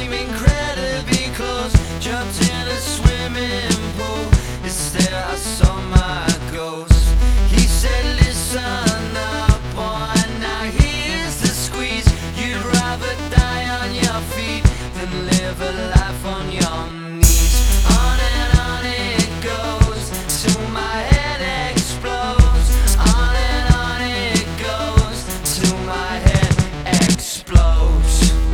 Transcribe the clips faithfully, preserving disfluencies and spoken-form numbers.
came incredibly close, jumped in a swimming pool. Instead I saw my ghost. He said, listen up, boy, now here's the squeeze. You'd rather die on your feet than live a life on your knees. On and on it goes, till my head explodes. On and on it goes, till my head explodes.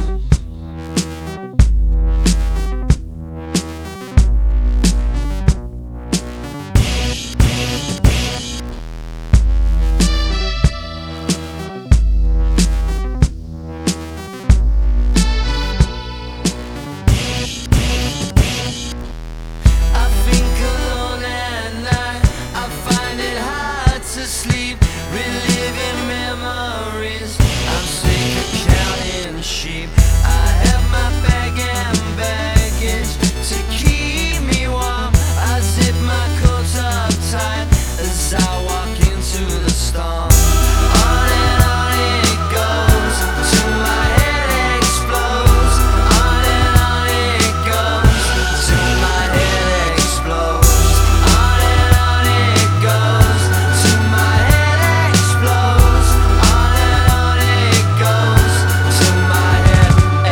Sleep, reliving memories. I'm sick of counting sheep. I have my bag and baggage to keep me warm. I zip my coat up tight as I walk into the storm. On and on it goes, till my head explodes. On and on it goes, till my head explodes. On and on it goes, till my head explodes. On and on it goes, till my head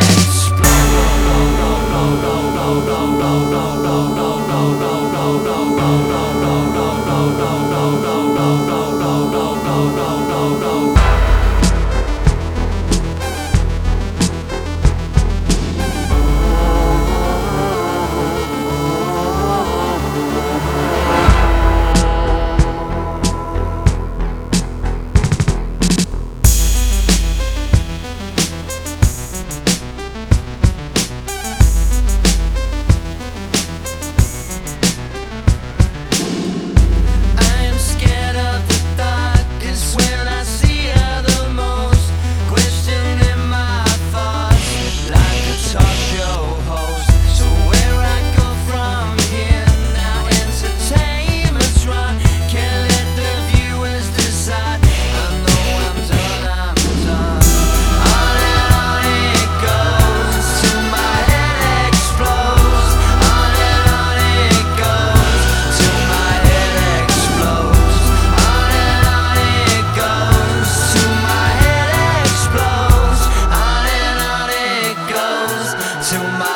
explodes. Till my